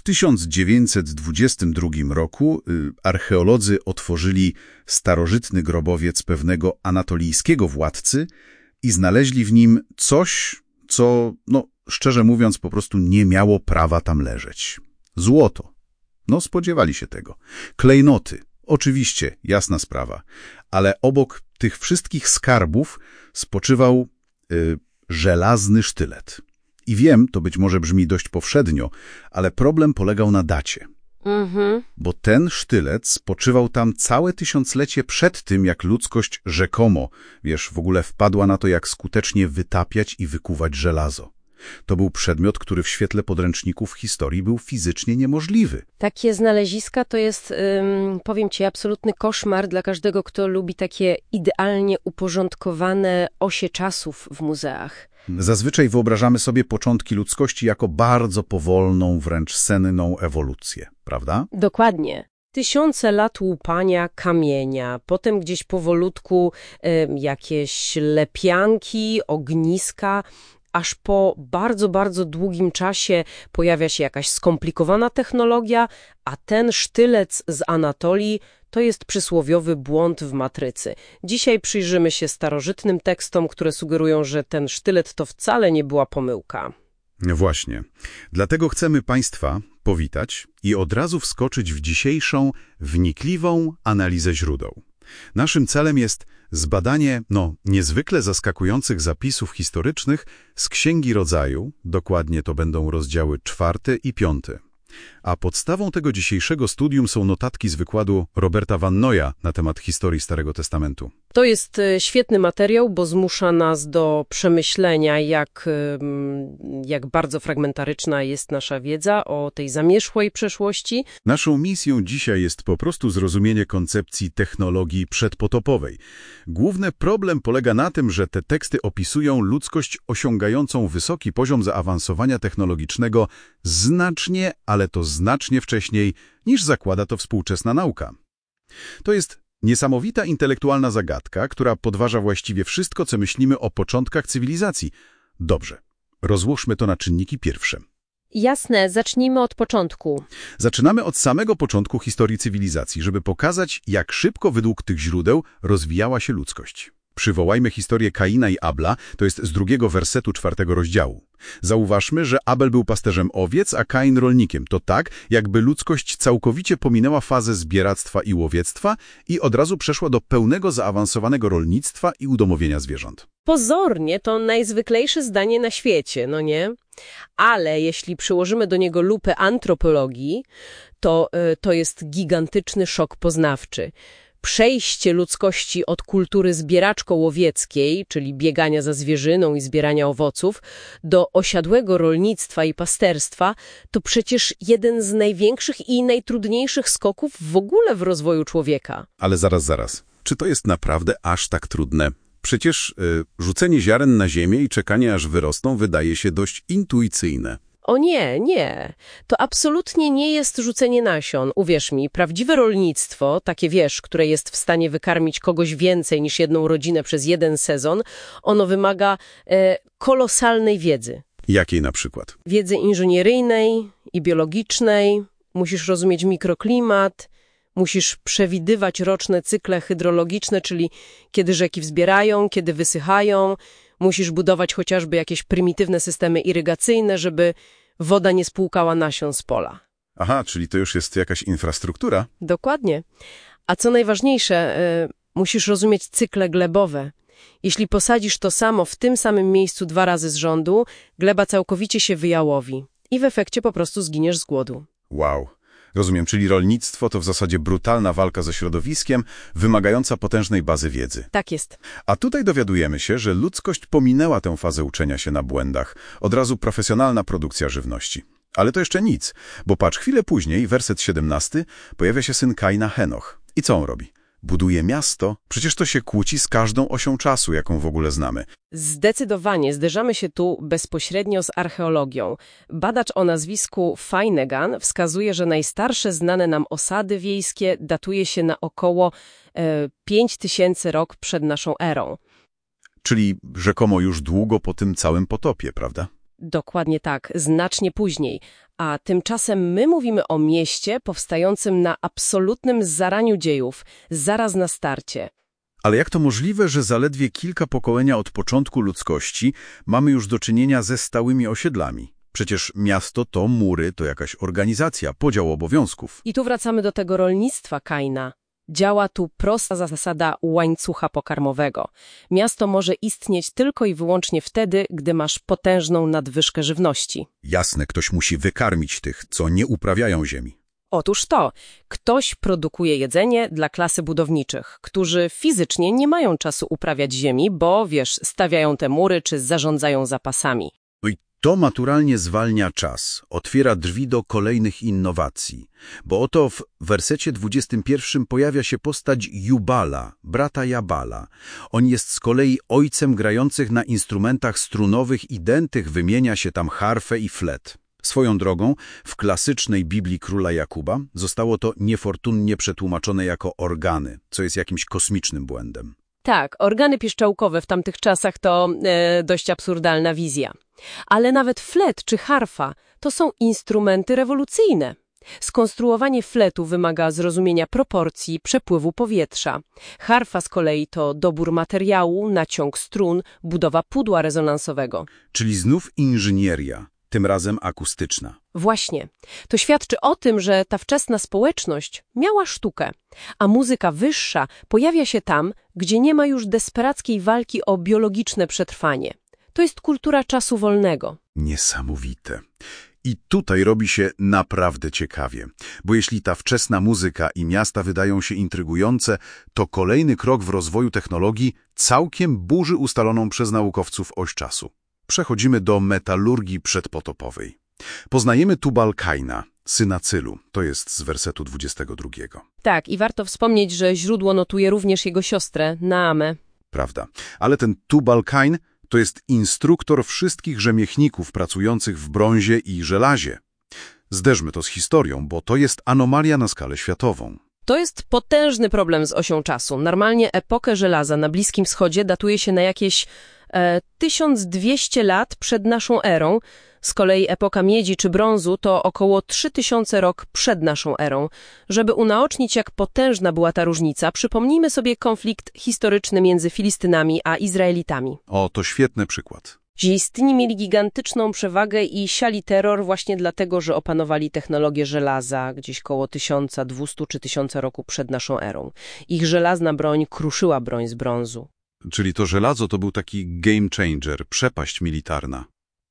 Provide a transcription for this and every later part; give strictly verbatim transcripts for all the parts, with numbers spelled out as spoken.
W tysiąc dziewięćset dwudziestym drugim roku y, archeolodzy otworzyli starożytny grobowiec pewnego anatolijskiego władcy i znaleźli w nim coś, co, no szczerze mówiąc, po prostu nie miało prawa tam leżeć. Złoto. No spodziewali się tego. Klejnoty. Oczywiście, jasna sprawa. Ale obok tych wszystkich skarbów spoczywał y, żelazny sztylet. I wiem, to być może brzmi dość powszednio, ale problem polegał na dacie. Mhm. Bo ten sztylet spoczywał tam całe tysiąclecie przed tym, jak ludzkość rzekomo, wiesz, w ogóle wpadła na to, jak skutecznie wytapiać i wykuwać żelazo. To był przedmiot, który w świetle podręczników historii był fizycznie niemożliwy. Takie znaleziska to jest, ym, powiem ci, absolutny koszmar dla każdego, kto lubi takie idealnie uporządkowane osie czasów w muzeach. Zazwyczaj wyobrażamy sobie początki ludzkości jako bardzo powolną, wręcz senną ewolucję, prawda? Dokładnie. Tysiące lat łupania kamienia, potem gdzieś powolutku y, jakieś lepianki, ogniska, aż po bardzo, bardzo długim czasie pojawia się jakaś skomplikowana technologia, a ten sztylet z Anatolii to jest przysłowiowy błąd w matrycy. Dzisiaj przyjrzymy się starożytnym tekstom, które sugerują, że ten sztylet to wcale nie była pomyłka. Właśnie. Dlatego chcemy Państwa powitać i od razu wskoczyć w dzisiejszą, wnikliwą analizę źródeł. Naszym celem jest zbadanie, no, niezwykle zaskakujących zapisów historycznych z Księgi Rodzaju, dokładnie to będą rozdziały czwarty i piąty. A podstawą tego dzisiejszego studium są notatki z wykładu Roberta Van Noya na temat historii Starego Testamentu. To jest świetny materiał, bo zmusza nas do przemyślenia, jak, jak bardzo fragmentaryczna jest nasza wiedza o tej zamierzchłej przeszłości. Naszą misją dzisiaj jest po prostu zrozumienie koncepcji technologii przedpotopowej. Główny problem polega na tym, że te teksty opisują ludzkość osiągającą wysoki poziom zaawansowania technologicznego znacznie, ale to znacznie wcześniej, niż zakłada to współczesna nauka. To jest niesamowita intelektualna zagadka, która podważa właściwie wszystko, co myślimy o początkach cywilizacji. Dobrze, rozłóżmy to na czynniki pierwsze. Jasne, zacznijmy od początku. Zaczynamy od samego początku historii cywilizacji, żeby pokazać, jak szybko według tych źródeł rozwijała się ludzkość. Przywołajmy historię Kaina i Abla, to jest z drugiego wersetu czwartego rozdziału. Zauważmy, że Abel był pasterzem owiec, a Kain rolnikiem. To tak, jakby ludzkość całkowicie pominęła fazę zbieractwa i łowiectwa i od razu przeszła do pełnego zaawansowanego rolnictwa i udomowienia zwierząt. Pozornie to najzwyklejsze zdanie na świecie, no nie? Ale jeśli przyłożymy do niego lupę antropologii, to, to jest gigantyczny szok poznawczy. Przejście ludzkości od kultury zbieraczko-łowieckiej, czyli biegania za zwierzyną i zbierania owoców, do osiadłego rolnictwa i pasterstwa, to przecież jeden z największych i najtrudniejszych skoków w ogóle w rozwoju człowieka. Ale zaraz, zaraz. Czy to jest naprawdę aż tak trudne? Przecież y, rzucenie ziaren na ziemię i czekanie aż wyrosną wydaje się dość intuicyjne. O nie, nie. To absolutnie nie jest rzucenie nasion. Uwierz mi, prawdziwe rolnictwo, takie wiesz, które jest w stanie wykarmić kogoś więcej niż jedną rodzinę przez jeden sezon, ono wymaga e, kolosalnej wiedzy. Jakiej na przykład? Wiedzy inżynieryjnej i biologicznej, musisz rozumieć mikroklimat, musisz przewidywać roczne cykle hydrologiczne, czyli kiedy rzeki wzbierają, kiedy wysychają. Musisz budować chociażby jakieś prymitywne systemy irygacyjne, żeby woda nie spłukała nasion z pola. Aha, czyli to już jest jakaś infrastruktura? Dokładnie. A co najważniejsze, y, musisz rozumieć cykle glebowe. Jeśli posadzisz to samo w tym samym miejscu dwa razy z rzędu, gleba całkowicie się wyjałowi i w efekcie po prostu zginiesz z głodu. Wow. Rozumiem, czyli rolnictwo to w zasadzie brutalna walka ze środowiskiem, wymagająca potężnej bazy wiedzy. Tak jest. A tutaj dowiadujemy się, że ludzkość pominęła tę fazę uczenia się na błędach. Od razu profesjonalna produkcja żywności. Ale to jeszcze nic, bo patrz, chwilę później, werset siedemnasty, pojawia się syn Kaina, Henoch. I co on robi? Buduje miasto? Przecież to się kłóci z każdą osią czasu, jaką w ogóle znamy. Zdecydowanie zderzamy się tu bezpośrednio z archeologią. Badacz o nazwisku Feinegan wskazuje, że najstarsze znane nam osady wiejskie datuje się na około e, pięć tysięcy rok przed naszą erą. Czyli rzekomo już długo po tym całym potopie, prawda? Dokładnie tak, znacznie później. A tymczasem my mówimy o mieście powstającym na absolutnym zaraniu dziejów, zaraz na starcie. Ale jak to możliwe, że zaledwie kilka pokolenia od początku ludzkości mamy już do czynienia ze stałymi osiedlami? Przecież miasto to mury, to jakaś organizacja, podział obowiązków. I tu wracamy do tego rolnictwa Kaina. Działa tu prosta zasada łańcucha pokarmowego. Miasto może istnieć tylko i wyłącznie wtedy, gdy masz potężną nadwyżkę żywności. Jasne, ktoś musi wykarmić tych, co nie uprawiają ziemi. Otóż to, ktoś produkuje jedzenie dla klasy budowniczych, którzy fizycznie nie mają czasu uprawiać ziemi, bo, wiesz, stawiają te mury czy zarządzają zapasami. No i to naturalnie zwalnia czas, otwiera drzwi do kolejnych innowacji. Bo oto w wersecie dwudziestym pierwszym pojawia się postać Jubala, brata Jabala. On jest z kolei ojcem grających na instrumentach strunowych i dętych, wymienia się tam harfę i flet. Swoją drogą, w klasycznej Biblii Króla Jakuba zostało to niefortunnie przetłumaczone jako organy, co jest jakimś kosmicznym błędem. Tak, organy pieszczałkowe w tamtych czasach to e, dość absurdalna wizja. Ale nawet flet czy harfa to są instrumenty rewolucyjne. Skonstruowanie fletu wymaga zrozumienia proporcji, przepływu powietrza. Harfa z kolei to dobór materiału, naciąg strun, budowa pudła rezonansowego. Czyli znów inżynieria, tym razem akustyczna. Właśnie. To świadczy o tym, że ta wczesna społeczność miała sztukę, a muzyka wyższa pojawia się tam, gdzie nie ma już desperackiej walki o biologiczne przetrwanie. To jest kultura czasu wolnego. Niesamowite. I tutaj robi się naprawdę ciekawie, bo jeśli ta wczesna muzyka i miasta wydają się intrygujące, to kolejny krok w rozwoju technologii całkiem burzy ustaloną przez naukowców oś czasu. Przechodzimy do metalurgii przedpotopowej. Poznajemy Tubal-Kaina, syna Cylu. To jest z wersetu dwudziestego drugiego. Tak, i warto wspomnieć, że źródło notuje również jego siostrę, Naamę. Prawda. Ale ten Tubal-Kain to jest instruktor wszystkich rzemieślników pracujących w brązie i żelazie. Zderzmy to z historią, bo to jest anomalia na skalę światową. To jest potężny problem z osią czasu. Normalnie epokę żelaza na Bliskim Wschodzie datuje się na jakieś e, tysiąc dwieście lat przed naszą erą. Z kolei epoka miedzi czy brązu to około trzy tysiące rok przed naszą erą. Żeby unaocznić, jak potężna była ta różnica, przypomnijmy sobie konflikt historyczny między Filistynami a Izraelitami. O, to świetny przykład. Zilistyni mieli gigantyczną przewagę i siali terror właśnie dlatego, że opanowali technologię żelaza gdzieś koło tysiąc dwieście czy tysiąc roku przed naszą erą. Ich żelazna broń kruszyła broń z brązu. Czyli to żelazo to był taki game changer, przepaść militarna.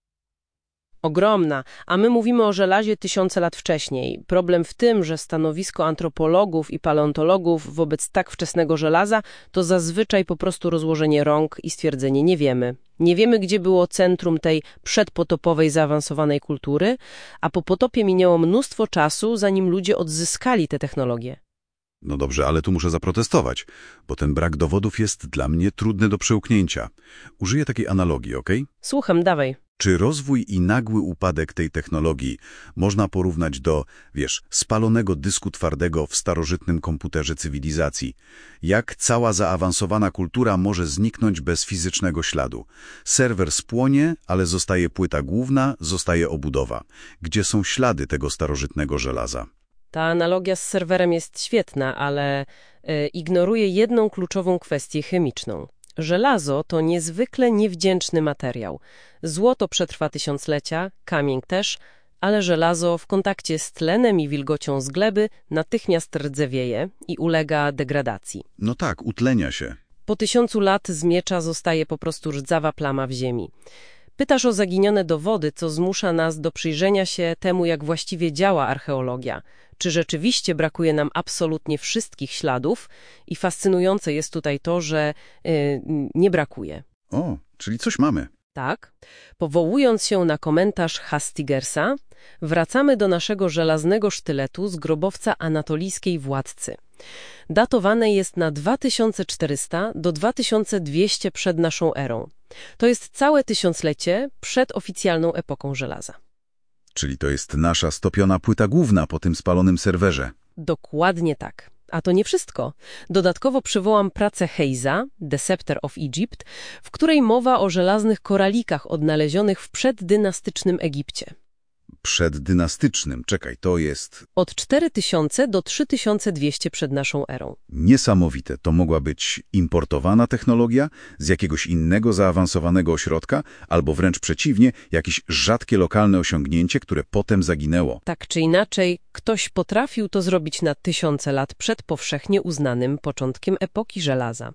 Ogromna, a my mówimy o żelazie tysiące lat wcześniej. Problem w tym, że stanowisko antropologów i paleontologów wobec tak wczesnego żelaza to zazwyczaj po prostu rozłożenie rąk i stwierdzenie nie wiemy. Nie wiemy, gdzie było centrum tej przedpotopowej zaawansowanej kultury, a po potopie minęło mnóstwo czasu, zanim ludzie odzyskali te technologie. No dobrze, ale tu muszę zaprotestować, bo ten brak dowodów jest dla mnie trudny do przełknięcia. Użyję takiej analogii, okej? Słucham, dawaj. Czy rozwój i nagły upadek tej technologii można porównać do, wiesz, spalonego dysku twardego w starożytnym komputerze cywilizacji? Jak cała zaawansowana kultura może zniknąć bez fizycznego śladu? Serwer spłonie, ale zostaje płyta główna, zostaje obudowa. Gdzie są ślady tego starożytnego żelaza? Ta analogia z serwerem jest świetna, ale y, ignoruje jedną kluczową kwestię chemiczną. Żelazo to niezwykle niewdzięczny materiał. Złoto przetrwa tysiąclecia, kamień też, ale żelazo w kontakcie z tlenem i wilgocią z gleby natychmiast rdzewieje i ulega degradacji. No tak, utlenia się. Po tysiącu lat z miecza zostaje po prostu rdzawa plama w ziemi. Pytasz o zaginione dowody, co zmusza nas do przyjrzenia się temu, jak właściwie działa archeologia. Czy rzeczywiście brakuje nam absolutnie wszystkich śladów i fascynujące jest tutaj to, że yy, nie brakuje. O, czyli coś mamy. Tak. Powołując się na komentarz Hastigersa, wracamy do naszego żelaznego sztyletu z grobowca anatolijskiej władcy. Datowane jest na dwa tysiące czterysta do dwa tysiące dwieście przed naszą erą. To jest całe tysiąclecie przed oficjalną epoką żelaza. Czyli to jest nasza stopiona płyta główna po tym spalonym serwerze. Dokładnie tak. A to nie wszystko. Dodatkowo przywołam pracę Hayesa, The Scepter of Egypt, w której mowa o żelaznych koralikach odnalezionych w przeddynastycznym Egipcie. Przeddynastycznym, czekaj, to jest... Od cztery tysiące do trzy tysiące dwieście przed naszą erą. Niesamowite. To mogła być importowana technologia z jakiegoś innego zaawansowanego ośrodka, albo wręcz przeciwnie, jakieś rzadkie lokalne osiągnięcie, które potem zaginęło. Tak czy inaczej, ktoś potrafił to zrobić na tysiące lat przed powszechnie uznanym początkiem epoki żelaza.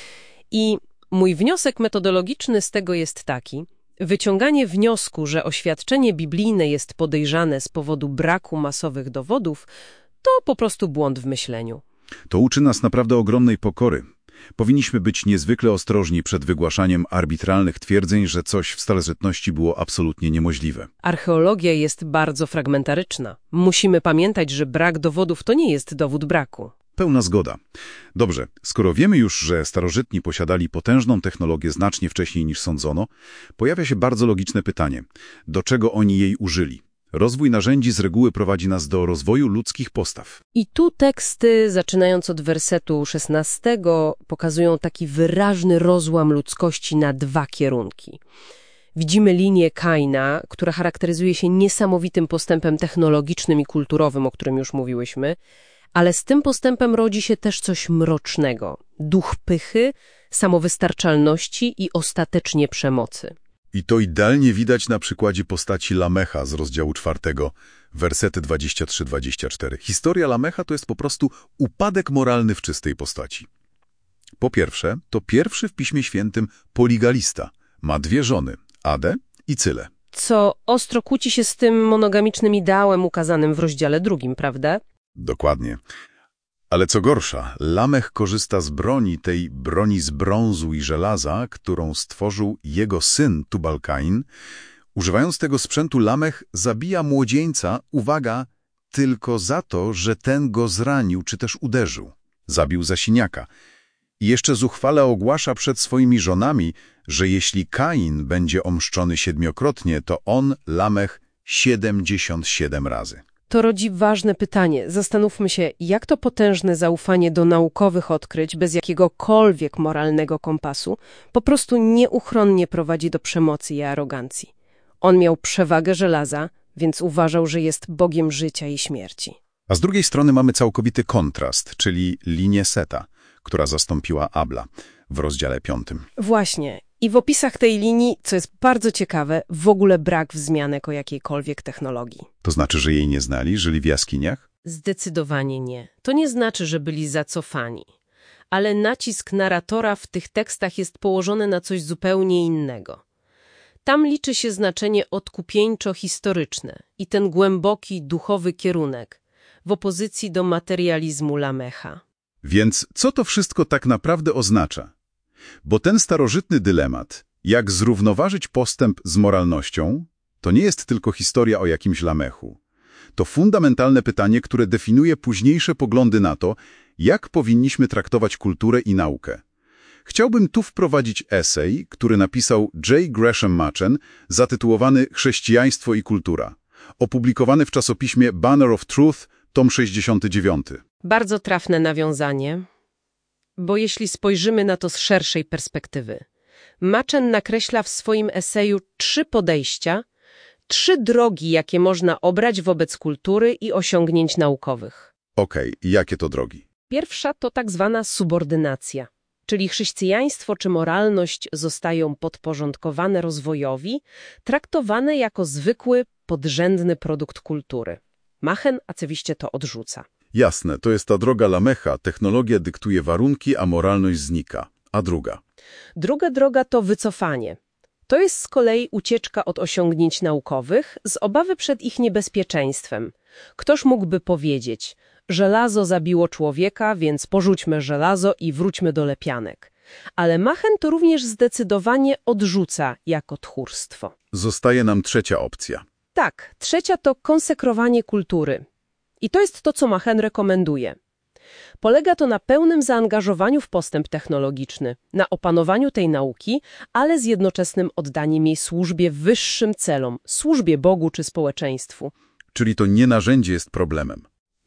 I mój wniosek metodologiczny z tego jest taki: wyciąganie wniosku, że oświadczenie biblijne jest podejrzane z powodu braku masowych dowodów, to po prostu błąd w myśleniu. To uczy nas naprawdę ogromnej pokory. Powinniśmy być niezwykle ostrożni przed wygłaszaniem arbitralnych twierdzeń, że coś w starożytności było absolutnie niemożliwe. Archeologia jest bardzo fragmentaryczna. Musimy pamiętać, że brak dowodów to nie jest dowód braku. Pełna zgoda. Dobrze, skoro wiemy już, że starożytni posiadali potężną technologię znacznie wcześniej niż sądzono, pojawia się bardzo logiczne pytanie. Do czego oni jej użyli? Rozwój narzędzi z reguły prowadzi nas do rozwoju ludzkich postaw. I tu teksty, zaczynając od wersetu szesnastego, pokazują taki wyraźny rozłam ludzkości na dwa kierunki. Widzimy linię Kaina, która charakteryzuje się niesamowitym postępem technologicznym i kulturowym, o którym już mówiłyśmy, ale z tym postępem rodzi się też coś mrocznego. Duch pychy, samowystarczalności i ostatecznie przemocy. I to idealnie widać na przykładzie postaci Lamecha z rozdziału czwartego, wersety dwadzieścia trzy dwadzieścia cztery. Historia Lamecha to jest po prostu upadek moralny w czystej postaci. Po pierwsze, to pierwszy w Piśmie Świętym poligalista. Ma dwie żony, Adę i Cylę. Co ostro kłóci się z tym monogamicznym ideałem ukazanym w rozdziale drugim, prawda? Dokładnie. Ale co gorsza, Lamech korzysta z broni, tej broni z brązu i żelaza, którą stworzył jego syn Tubal-Kain. Używając tego sprzętu, Lamech zabija młodzieńca, uwaga, tylko za to, że ten go zranił czy też uderzył. Zabił za siniaka. I jeszcze zuchwale ogłasza przed swoimi żonami, że jeśli Kain będzie omszczony siedmiokrotnie, to on, Lamech, siedemdziesiąt siedem razy. To rodzi ważne pytanie. Zastanówmy się, jak to potężne zaufanie do naukowych odkryć bez jakiegokolwiek moralnego kompasu po prostu nieuchronnie prowadzi do przemocy i arogancji. On miał przewagę żelaza, więc uważał, że jest Bogiem życia i śmierci. A z drugiej strony mamy całkowity kontrast, czyli linię Seta, która zastąpiła Abla w rozdziale piątym. Właśnie. I w opisach tej linii, co jest bardzo ciekawe, w ogóle brak wzmianek o jakiejkolwiek technologii. To znaczy, że jej nie znali, żyli w jaskiniach? Zdecydowanie nie. To nie znaczy, że byli zacofani. Ale nacisk narratora w tych tekstach jest położony na coś zupełnie innego. Tam liczy się znaczenie odkupieńczo-historyczne i ten głęboki, duchowy kierunek w opozycji do materializmu Lamecha. Więc co to wszystko tak naprawdę oznacza? Bo ten starożytny dylemat, jak zrównoważyć postęp z moralnością, to nie jest tylko historia o jakimś Lamechu. To fundamentalne pytanie, które definiuje późniejsze poglądy na to, jak powinniśmy traktować kulturę i naukę. Chciałbym tu wprowadzić esej, który napisał J. Gresham Machen, zatytułowany Chrześcijaństwo i kultura, opublikowany w czasopiśmie Banner of Truth, tom sześćdziesiąty dziewiąty. Bardzo trafne nawiązanie, bo jeśli spojrzymy na to z szerszej perspektywy, Machen nakreśla w swoim eseju trzy podejścia, trzy drogi, jakie można obrać wobec kultury i osiągnięć naukowych. Okej, okay, jakie to drogi? Pierwsza to tak zwana subordynacja, czyli chrześcijaństwo czy moralność zostają podporządkowane rozwojowi, traktowane jako zwykły, podrzędny produkt kultury. Machen oczywiście to odrzuca. Jasne, to jest ta droga Lamecha, technologia dyktuje warunki, a moralność znika. A druga? Druga droga to wycofanie. To jest z kolei ucieczka od osiągnięć naukowych z obawy przed ich niebezpieczeństwem. Ktoś mógłby powiedzieć, żelazo zabiło człowieka, więc porzućmy żelazo i wróćmy do lepianek. Ale Machen to również zdecydowanie odrzuca jako tchórzstwo. Zostaje nam trzecia opcja. Tak, trzecia to konsekrowanie kultury. I to jest to, co Machen rekomenduje. Polega to na pełnym zaangażowaniu w postęp technologiczny, na opanowaniu tej nauki, ale z jednoczesnym oddaniem jej służbie wyższym celom, służbie Bogu czy społeczeństwu. Czyli to nie narzędzie jest problemem.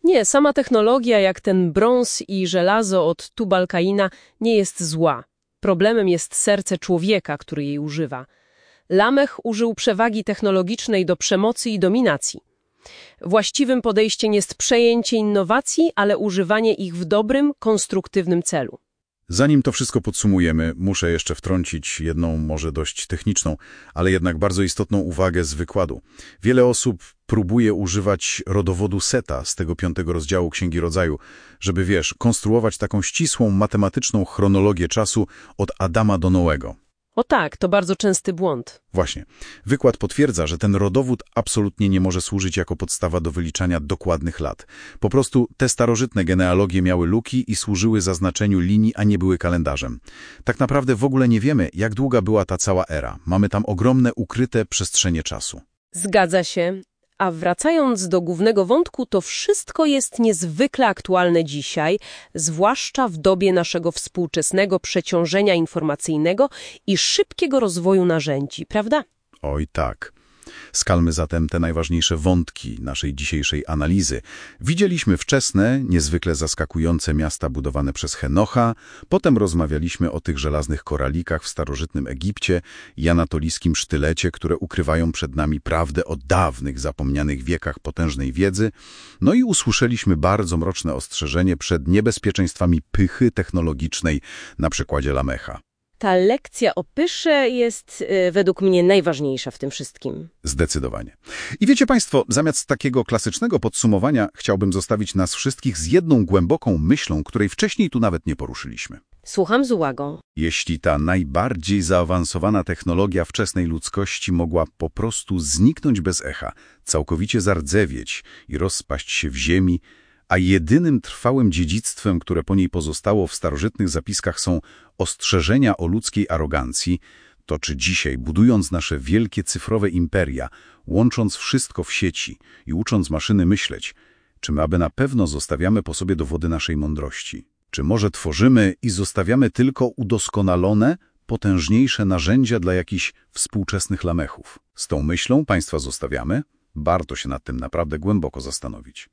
Nie, sama technologia jak ten brąz i żelazo od Tubalkaina nie jest zła. Problemem jest serce człowieka, który jej używa. Lamech użył przewagi technologicznej do przemocy i dominacji. Właściwym podejściem jest przejęcie innowacji, ale używanie ich w dobrym, konstruktywnym celu. Zanim to wszystko podsumujemy, muszę jeszcze wtrącić jedną, może dość techniczną, ale jednak bardzo istotną uwagę z wykładu. Wiele osób próbuje używać rodowodu Seta z tego piątego rozdziału Księgi Rodzaju, żeby, wiesz, konstruować taką ścisłą, matematyczną chronologię czasu od Adama do Noego. O tak, to bardzo częsty błąd. Właśnie. Wykład potwierdza, że ten rodowód absolutnie nie może służyć jako podstawa do wyliczania dokładnych lat. Po prostu te starożytne genealogie miały luki i służyły zaznaczeniu linii, a nie były kalendarzem. Tak naprawdę w ogóle nie wiemy, jak długa była ta cała era. Mamy tam ogromne, ukryte przestrzenie czasu. Zgadza się. A wracając do głównego wątku, to wszystko jest niezwykle aktualne dzisiaj, zwłaszcza w dobie naszego współczesnego przeciążenia informacyjnego i szybkiego rozwoju narzędzi, prawda? Oj tak. Skalmy zatem te najważniejsze wątki naszej dzisiejszej analizy. Widzieliśmy wczesne, niezwykle zaskakujące miasta budowane przez Henocha, potem rozmawialiśmy o tych żelaznych koralikach w starożytnym Egipcie i anatolijskim sztylecie, które ukrywają przed nami prawdę o dawnych, zapomnianych wiekach potężnej wiedzy, no i usłyszeliśmy bardzo mroczne ostrzeżenie przed niebezpieczeństwami pychy technologicznej na przykładzie Lamecha. Ta lekcja o pysze jest y, według mnie najważniejsza w tym wszystkim. Zdecydowanie. I wiecie Państwo, zamiast takiego klasycznego podsumowania chciałbym zostawić nas wszystkich z jedną głęboką myślą, której wcześniej tu nawet nie poruszyliśmy. Słucham z uwagą. Jeśli ta najbardziej zaawansowana technologia wczesnej ludzkości mogła po prostu zniknąć bez echa, całkowicie zardzewieć i rozpaść się w ziemi, a jedynym trwałym dziedzictwem, które po niej pozostało w starożytnych zapiskach są ostrzeżenia o ludzkiej arogancji, to czy dzisiaj, budując nasze wielkie cyfrowe imperia, łącząc wszystko w sieci i ucząc maszyny myśleć, czy my aby na pewno zostawiamy po sobie dowody naszej mądrości? Czy może tworzymy i zostawiamy tylko udoskonalone, potężniejsze narzędzia dla jakichś współczesnych lamechów? Z tą myślą Państwa zostawiamy. Warto się nad tym naprawdę głęboko zastanowić.